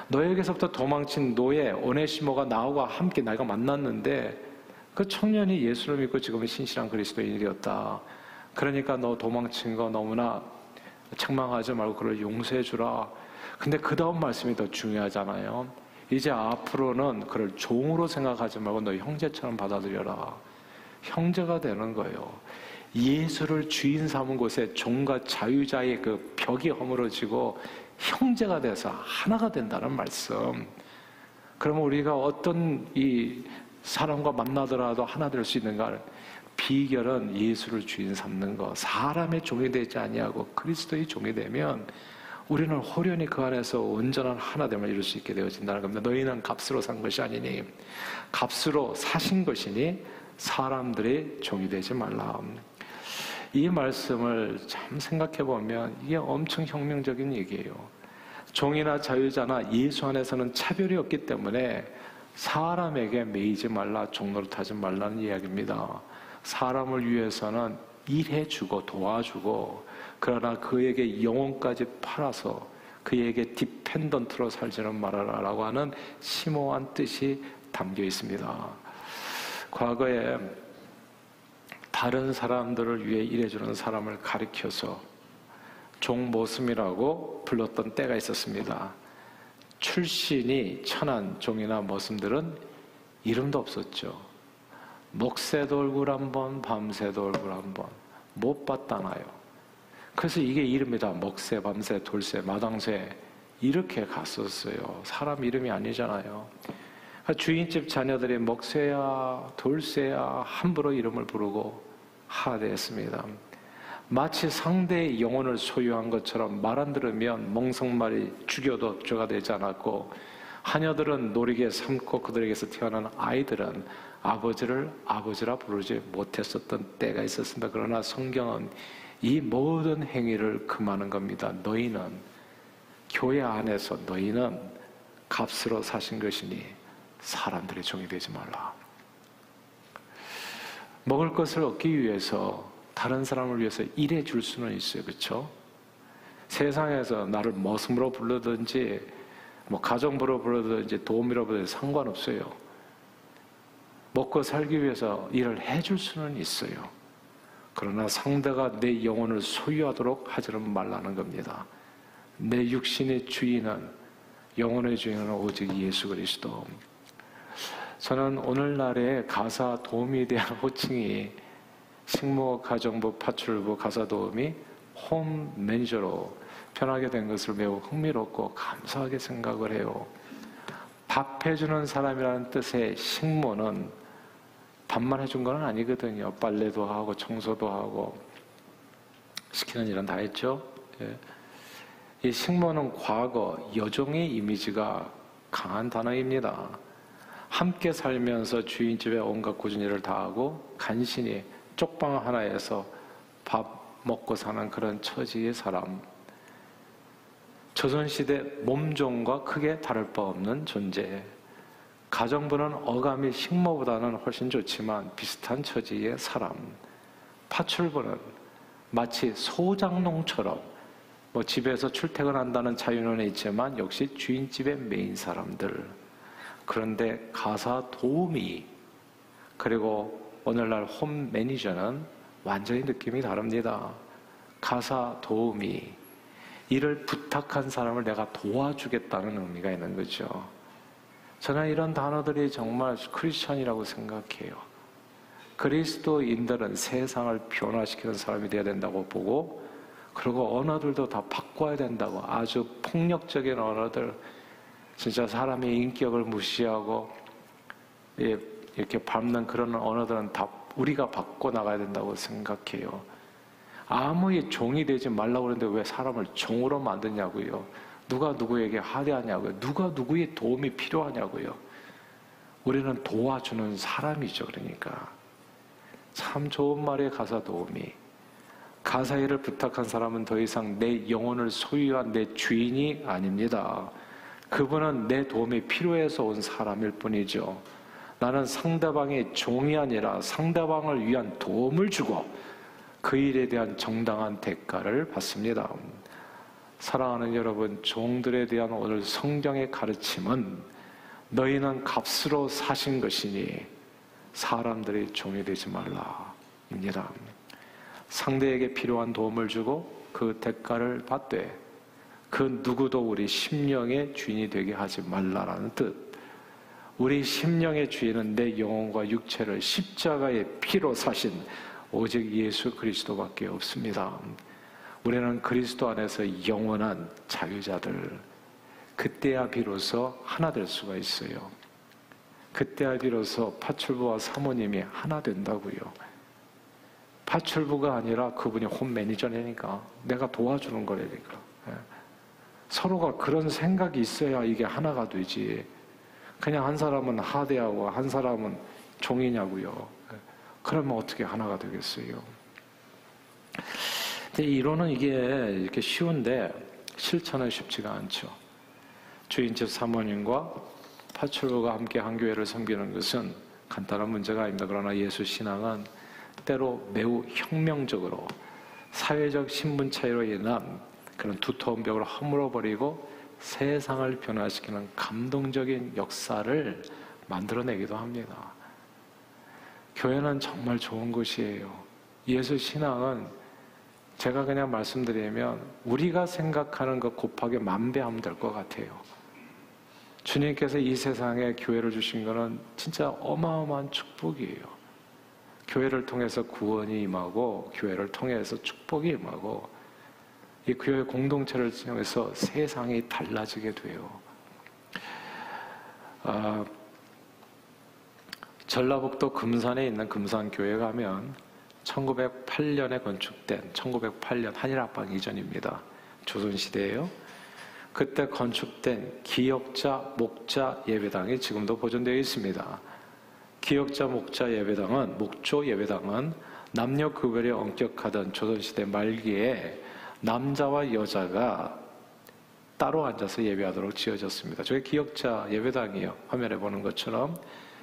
너에게서부터 도망친 노예 오네시모가 나와 함께 내가 만났는데 그 청년이 예수를 믿고 지금은 신실한 그리스도인이었다. 그러니까 너 도망친 거 너무나 책망하지 말고 그를 용서해 주라. 근데 그 다음 말씀이 더 중요하잖아요. 이제 앞으로는 그를 종으로 생각하지 말고 너 형제처럼 받아들여라. 형제가 되는 거예요. 예수를 주인 삼은 곳에 종과 자유자의 그 벽이 허물어지고 형제가 돼서 하나가 된다는 말씀. 그러면 우리가 어떤 이 사람과 만나더라도 하나 될 수 있는가? 비결은 예수를 주인 삼는 것. 사람의 종이 되지 아니하고 그리스도의 종이 되면 우리는 호련히 그 안에서 온전한 하나됨을 이룰 수 있게 되어진다는 겁니다. 너희는 값으로 산 것이 아니니 값으로 사신 것이니 사람들의 종이 되지 말라. 이 말씀을 참 생각해 보면 이게 엄청 혁명적인 얘기예요. 종이나 자유자나 예수 안에서는 차별이 없기 때문에 사람에게 매이지 말라, 종노릇하지 말라는 이야기입니다. 사람을 위해서는 일해주고 도와주고, 그러나 그에게 영혼까지 팔아서 그에게 디펜던트로 살지는 말아라라고 하는 심오한 뜻이 담겨 있습니다. 과거에 다른 사람들을 위해 일해주는 사람을 가리켜서 종모슴이라고 불렀던 때가 있었습니다. 출신이 천한 종이나 모슴들은 이름도 없었죠. 목새도 얼굴 한 번, 밤새도 얼굴 한 번 못 봤다나요. 그래서 이게 이름이다. 목새, 밤새, 돌새, 마당새 이렇게 갔었어요. 사람 이름이 아니잖아요. 주인집 자녀들이 목새야, 돌새야 함부로 이름을 부르고 하대했습니다. 마치 상대의 영혼을 소유한 것처럼 말 안 들으면 멍석말이 죽여도 죄가 되지 않았고, 하녀들은 노리게 삼고 그들에게서 태어난 아이들은 아버지를 아버지라 부르지 못했었던 때가 있었습니다. 그러나 성경은 이 모든 행위를 금하는 겁니다. 너희는 교회 안에서 너희는 값으로 사신 것이니 사람들의 종이 되지 말라. 먹을 것을 얻기 위해서 다른 사람을 위해서 일해 줄 수는 있어요. 그렇죠? 세상에서 나를 머슴으로 부르든지 뭐 가정부로 부르든지 도우미로 부르든지 상관없어요. 먹고 살기 위해서 일을 해줄 수는 있어요. 그러나 상대가 내 영혼을 소유하도록 하지는 말라는 겁니다. 내 육신의 주인은, 영혼의 주인은 오직 예수 그리스도. 저는 오늘날의 가사 도우미에 대한 호칭이 식모, 가정부, 파출부, 가사 도우미, 홈 매니저로 변하게 된 것을 매우 흥미롭고 감사하게 생각을 해요. 밥 해주는 사람이라는 뜻의 식모는 밥만 해준 건 아니거든요. 빨래도 하고 청소도 하고 시키는 일은 다 했죠. 예. 이 식모는 과거 여종의 이미지가 강한 단어입니다. 함께 살면서 주인집에 온갖 꾸준 일을 다 하고 간신히 쪽방 하나에서 밥 먹고 사는 그런 처지의 사람. 조선시대 몸종과 크게 다를 바 없는 존재. 가정부는 어감이 식모보다는 훨씬 좋지만 비슷한 처지의 사람. 파출부는 마치 소장농처럼 뭐 집에서 출퇴근한다는 자유는 있지만 역시 주인집의 메인 사람들. 그런데 가사 도우미 그리고 오늘날 홈 매니저는 완전히 느낌이 다릅니다. 가사 도우미, 일을 부탁한 사람을 내가 도와주겠다는 의미가 있는 거죠. 저는 이런 단어들이 정말 크리스천이라고 생각해요. 그리스도인들은 세상을 변화시키는 사람이 되어야 된다고 보고, 그리고 언어들도 다 바꿔야 된다고. 아주 폭력적인 언어들, 진짜 사람의 인격을 무시하고 이렇게 밟는 그런 언어들은 다 우리가 바꿔 나가야 된다고 생각해요. 아무리 종이 되지 말라고 그러는데 왜 사람을 종으로 만드냐고요. 누가 누구에게 하대하냐고요. 누가 누구의 도움이 필요하냐고요. 우리는 도와주는 사람이죠. 그러니까 참 좋은 말이에요. 가사 도우미. 가사 일을 부탁한 사람은 더 이상 내 영혼을 소유한 내 주인이 아닙니다. 그분은 내 도움이 필요해서 온 사람일 뿐이죠. 나는 상대방의 종이 아니라 상대방을 위한 도움을 주고 그 일에 대한 정당한 대가를 받습니다. 사랑하는 여러분, 종들에 대한 오늘 성경의 가르침은 너희는 값으로 사신 것이니 사람들의 종이 되지 말라 입니다. 상대에게 필요한 도움을 주고 그 대가를 받되 그 누구도 우리 심령의 주인이 되게 하지 말라라는 뜻. 우리 심령의 주인은 내 영혼과 육체를 십자가의 피로 사신 오직 예수 그리스도밖에 없습니다. 우리는 그리스도 안에서 영원한 자유자들, 그때야 비로소 하나 될 수가 있어요. 그때야 비로소 파출부와 사모님이 하나 된다고요. 파출부가 아니라 그분이 홈 매니저니까 내가 도와주는 거라니까. 서로가 그런 생각이 있어야 이게 하나가 되지. 그냥 한 사람은 하대하고 한 사람은 종이냐고요. 그러면 어떻게 하나가 되겠어요? 근데 이론은 이게 이렇게 쉬운데 실천은 쉽지가 않죠. 주인집 사모님과 파출부가 함께 한 교회를 섬기는 것은 간단한 문제가 아닙니다. 그러나 예수 신앙은 때로 매우 혁명적으로 사회적 신분 차이로 인한 그런 두터운 벽을 허물어버리고 세상을 변화시키는 감동적인 역사를 만들어내기도 합니다. 교회는 정말 좋은 곳이에요. 예수 신앙은 제가 그냥 말씀드리면 우리가 생각하는 것 곱하기 만 배 하면 될 것 같아요. 주님께서 이 세상에 교회를 주신 것은 진짜 어마어마한 축복이에요. 교회를 통해서 구원이 임하고 교회를 통해서 축복이 임하고 이 교회 공동체를 통해서 세상이 달라지게 돼요. 아, 전라북도 금산에 있는 금산교회 가면 천구백팔 년에 건축된 천구백팔 년 한일합방 이전입니다. 조선시대예요. 그때 건축된 기역자 목자 예배당이 지금도 보존되어 있습니다. 기역자 목자 예배당은 목조 예배당은 남녀 구별이 엄격하던 조선시대 말기에 남자와 여자가 따로 앉아서 예배하도록 지어졌습니다. 저게 기역자 예배당이에요. 화면에 보는 것처럼.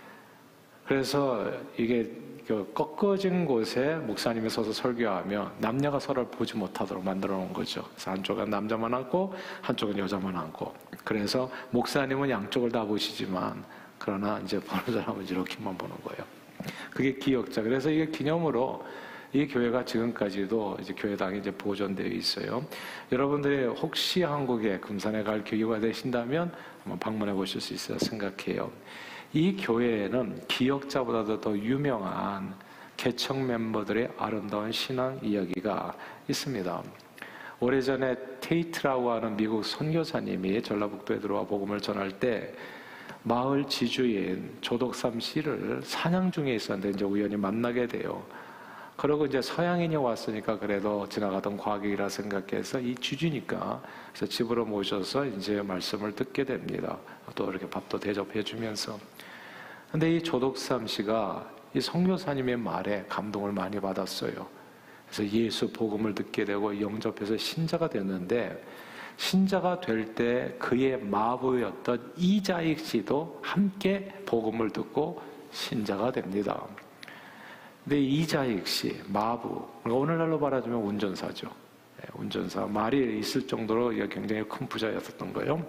그래서 이게 꺾어진 곳에 목사님이 서서 설교하며 남녀가 서로를 보지 못하도록 만들어 놓은 거죠. 그래서 한쪽은 남자만 앉고 한쪽은 여자만 앉고. 그래서 목사님은 양쪽을 다 보시지만 그러나 이제 보는 사람은 이렇게만 보는 거예요. 그게 기역자. 그래서 이게 기념으로 이 교회가 지금까지도 이제 교회당이 이제 보존되어 있어요. 여러분들이 혹시 한국에 금산에 갈 기회가 되신다면 한번 방문해 보실 수 있어야 생각해요. 이 교회에는 기역자보다도 더 유명한 개척 멤버들의 아름다운 신앙 이야기가 있습니다. 오래전에 테이트라고 하는 미국 선교사님이 전라북도에 들어와 복음을 전할 때 마을 지주인 조덕삼 씨를 사냥 중에 있었는데 이제 우연히 만나게 돼요. 그러고 이제 서양인이 왔으니까 그래도 지나가던 과객이라 생각해서 이 주주니까 그래서 집으로 모셔서 이제 말씀을 듣게 됩니다. 또 이렇게 밥도 대접해 주면서. 근데 이 조덕삼 씨가 이 선교사님의 말에 감동을 많이 받았어요. 그래서 예수 복음을 듣게 되고 영접해서 신자가 됐는데 신자가 될 때 그의 마부였던 이자익 씨도 함께 복음을 듣고 신자가 됩니다. 근데 이자익 씨, 마부, 오늘날로 말하자면 운전사죠. 네, 운전사, 말이 있을 정도로 굉장히 큰 부자였었던 거예요.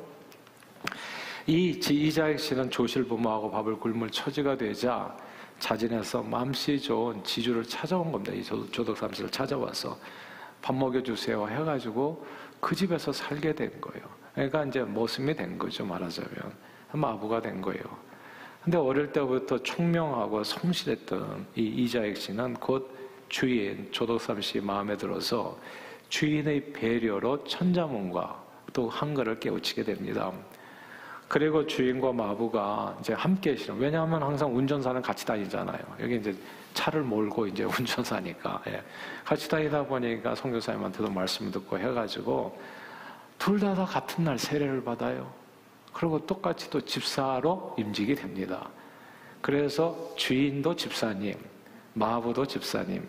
이 이자익 씨는 조실부모하고 밥을 굶을 처지가 되자 자진해서 맘씨 좋은 지주를 찾아온 겁니다. 이 조덕삼 씨를 찾아와서 밥 먹여주세요 해가지고 그 집에서 살게 된 거예요. 그러니까 이제 모습이 된 거죠, 말하자면. 마부가 된 거예요. 근데 어릴 때부터 총명하고 성실했던 이 이자익 씨는 곧 주인 조덕삼 씨 마음에 들어서 주인의 배려로 천자문과 또 한글을 깨우치게 됩니다. 그리고 주인과 마부가 이제 함께 실은, 왜냐하면 항상 운전사는 같이 다니잖아요. 여기 이제 차를 몰고 이제 운전사니까. 예. 같이 다니다 보니까 선교사님한테도 말씀을 듣고 해가지고 둘 다 다 같은 날 세례를 받아요. 그리고 똑같이 또 집사로 임직이 됩니다. 그래서 주인도 집사님, 마부도 집사님.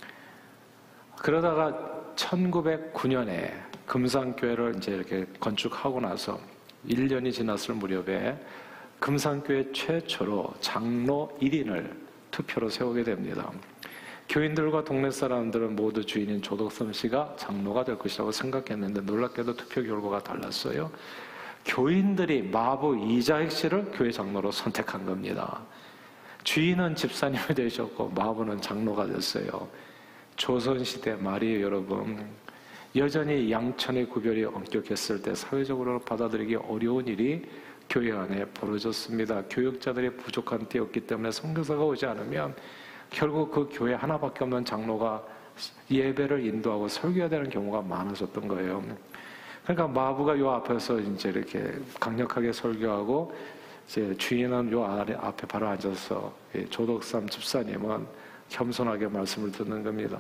그러다가 천구백구 년에 금산교회를 이제 이렇게 건축하고 나서 일 년이 지났을 무렵에 금산교회 최초로 장로 일 인을 투표로 세우게 됩니다. 교인들과 동네 사람들은 모두 주인인 조덕삼 씨가 장로가 될 것이라고 생각했는데 놀랍게도 투표 결과가 달랐어요. 교인들이 마부 이자익 씨를 교회 장로로 선택한 겁니다. 주인은 집사님이 되셨고 마부는 장로가 됐어요. 조선시대 말이에요, 여러분. 여전히 양천의 구별이 엄격했을 때 사회적으로 받아들이기 어려운 일이 교회 안에 벌어졌습니다. 교육자들이 부족한 때였기 때문에 선교사가 오지 않으면 결국 그 교회 하나밖에 없는 장로가 예배를 인도하고 설교해야 되는 경우가 많아졌던 거예요. 그러니까 마부가 요 앞에서 이제 이렇게 강력하게 설교하고, 이제 주인은 요 아래 앞에 바로 앉아서 조덕삼 집사님은 겸손하게 말씀을 듣는 겁니다.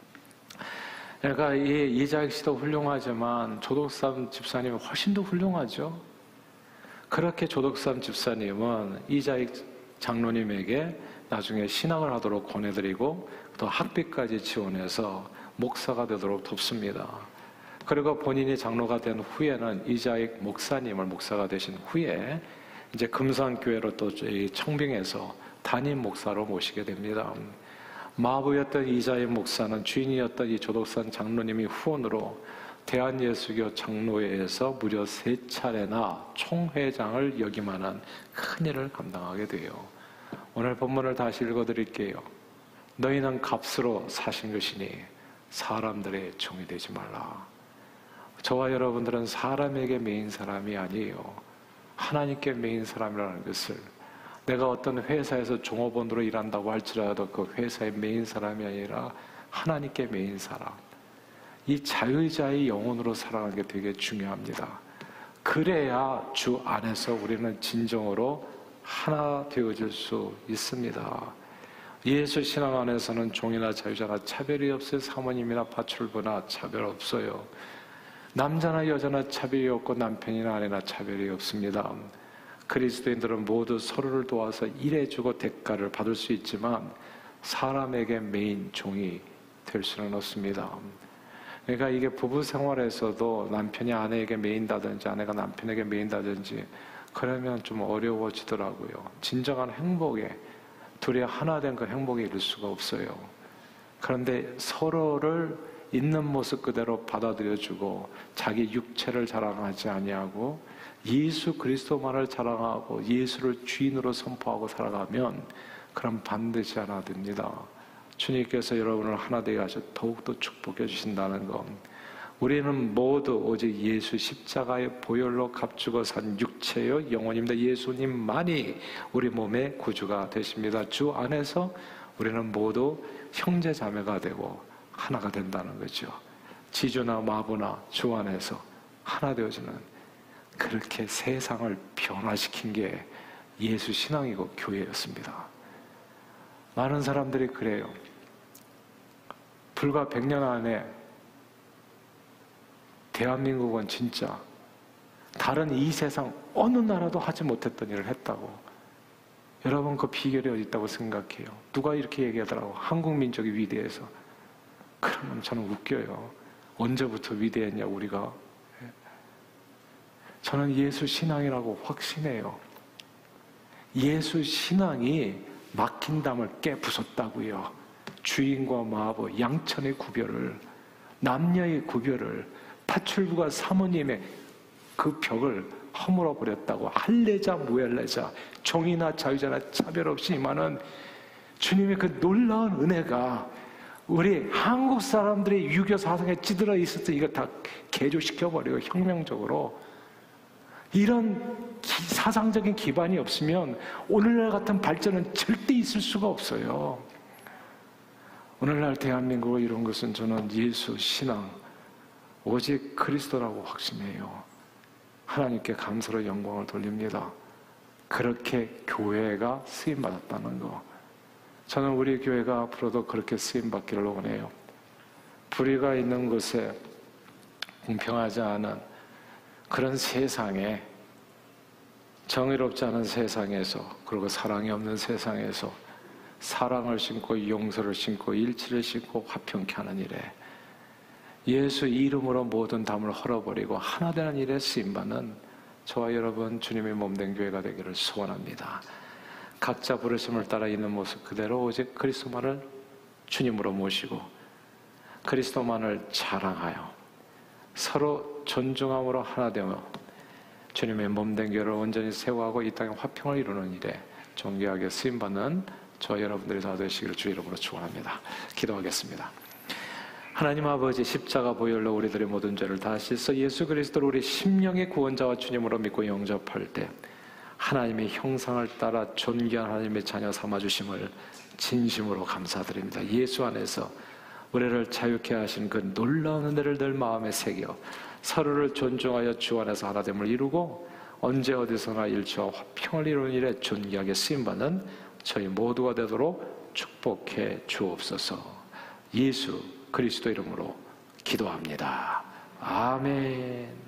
그러니까 이 이자익 씨도 훌륭하지만 조덕삼 집사님은 훨씬 더 훌륭하죠. 그렇게 조덕삼 집사님은 이자익 장로님에게 나중에 신학을 하도록 권해드리고 또 학비까지 지원해서 목사가 되도록 돕습니다. 그리고 본인이 장로가 된 후에는 이자익 목사님을 목사가 되신 후에 이제 금산교회로 또 청빙해서 담임 목사로 모시게 됩니다. 마부였던 이자익 목사는 주인이었던 이 조덕삼 장로님이 후원으로 대한예수교 장로회에서 무려 세 차례나 총회장을 역임하는 큰 일을 감당하게 돼요. 오늘 본문을 다시 읽어드릴게요. 너희는 값으로 사신 것이니 사람들의 종이 되지 말라. 저와 여러분들은 사람에게 매인 사람이 아니에요. 하나님께 매인 사람이라는 것을, 내가 어떤 회사에서 종업원으로 일한다고 할지라도 그 회사의 매인 사람이 아니라 하나님께 매인 사람, 이 자유자의 영혼으로 살아가는 게 되게 중요합니다. 그래야 주 안에서 우리는 진정으로 하나 되어질 수 있습니다. 예수 신앙 안에서는 종이나 자유자나 차별이 없어요. 사모님이나 파출부나 차별 없어요. 남자나 여자나 차별이 없고 남편이나 아내나 차별이 없습니다. 그리스도인들은 모두 서로를 도와서 일해주고 대가를 받을 수 있지만 사람에게 매인 종이 될 수는 없습니다. 그러니까 이게 부부 생활에서도 남편이 아내에게 매인다든지 아내가 남편에게 매인다든지 그러면 좀 어려워지더라고요. 진정한 행복에 둘이 하나 된 그 행복에 이를 수가 없어요. 그런데 서로를 있는 모습 그대로 받아들여주고 자기 육체를 자랑하지 아니하고 예수 그리스도만을 자랑하고 예수를 주인으로 선포하고 살아가면 그럼 반드시 하나 됩니다. 주님께서 여러분을 하나 되게 하셔 더욱더 축복해 주신다는 것. 우리는 모두 오직 예수 십자가의 보혈로 값주고 산 육체요 영혼입니다. 예수님만이 우리 몸의 구주가 되십니다. 주 안에서 우리는 모두 형제 자매가 되고 하나가 된다는 거죠. 지주나 마부나 주 안에서 하나 되어지는, 그렇게 세상을 변화시킨 게 예수 신앙이고 교회였습니다. 많은 사람들이 그래요. 불과 백 년 안에 대한민국은 진짜 다른 이 세상 어느 나라도 하지 못했던 일을 했다고. 여러분, 그 비결이 어디 있다고 생각해요? 누가 이렇게 얘기하더라고. 한국 민족이 위대해서. 그러면 저는 웃겨요. 언제부터 위대했냐 우리가. 저는 예수 신앙이라고 확신해요. 예수 신앙이 막힌 담을 깨부쉈다고요. 주인과 마부, 양천의 구별을, 남녀의 구별을, 파출부가 사모님의 그 벽을 허물어 버렸다고. 할례자 무할례자, 종이나 자유자나 차별 없이 임하는 주님의 그 놀라운 은혜가 우리 한국 사람들의 유교 사상에 찌들어 있을 때 이거 다 개조시켜버리고 혁명적으로. 이런 기, 사상적인 기반이 없으면 오늘날 같은 발전은 절대 있을 수가 없어요. 오늘날 대한민국을 이룬 것은 저는 예수 신앙, 오직 그리스도라고 확신해요. 하나님께 감사로 영광을 돌립니다. 그렇게 교회가 쓰임받았다는 거. 저는 우리 교회가 앞으로도 그렇게 쓰임받기를 원해요. 불의가 있는 곳에, 공평하지 않은 그런 세상에, 정의롭지 않은 세상에서, 그리고 사랑이 없는 세상에서 사랑을 심고 용서를 심고 일치를 심고 화평케 하는 일에, 예수 이름으로 모든 담을 헐어버리고 하나 되는 일에 쓰임받는 저와 여러분 주님의 몸된 교회가 되기를 소원합니다. 각자 부르심을 따라 있는 모습 그대로 오직 그리스도만을 주님으로 모시고 그리스도만을 자랑하여 서로 존중함으로 하나 되어 주님의 몸된 교회를 온전히 세워가고 이 땅에 화평을 이루는 일에 존귀하게 쓰임받는 저 여러분들이 다 되시기를 주 이름으로 축원합니다. 기도하겠습니다. 하나님 아버지, 십자가 보혈로 우리들의 모든 죄를 다 씻어 예수 그리스도를 우리 심령의 구원자와 주님으로 믿고 영접할 때 하나님의 형상을 따라 존귀한 하나님의 자녀 삼아주심을 진심으로 감사드립니다. 예수 안에서 우리를 자유케 하신 그 놀라운 은혜를 늘 마음에 새겨 서로를 존중하여 주 안에서 하나됨을 이루고 언제 어디서나 일치와 화평을 이루는 일에 존귀하게 쓰임받는 저희 모두가 되도록 축복해 주옵소서. 예수 그리스도 이름으로 기도합니다. 아멘.